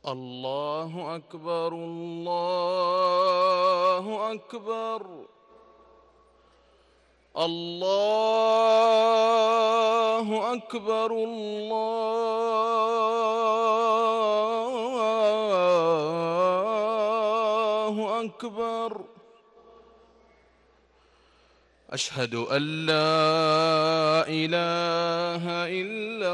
الله أكبر الله أكبر الله أكبر الله أكبر. أشهد أن لا إله إلا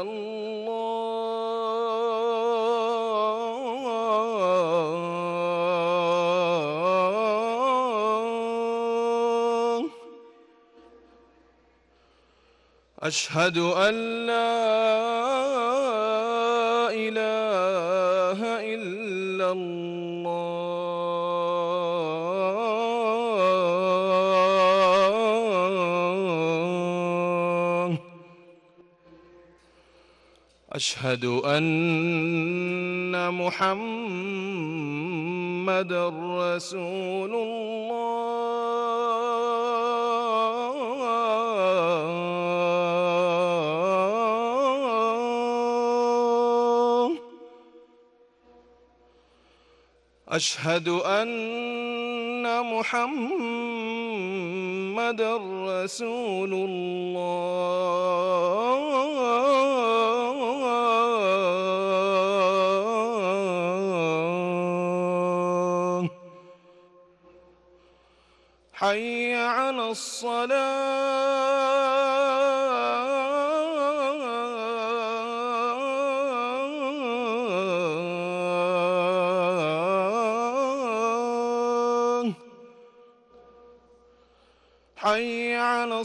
الله. أشهد أن لا إله إلا الله. أشهد أن محمدًا رسول الله. أشهد أن محمدًا رسول الله. حي على الصلاة. حي على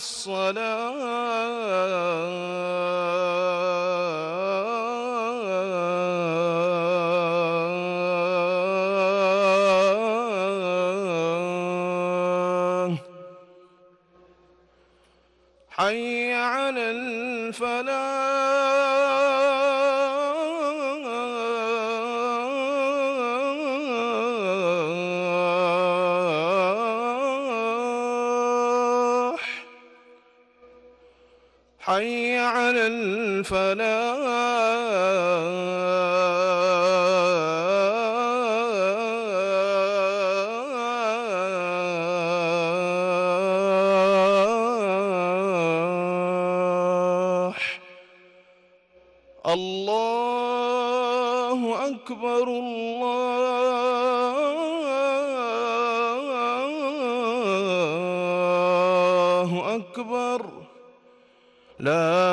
الصلاة. حي على الفلاح. حي على الفلاح. الله أكبر الله أكبر. لا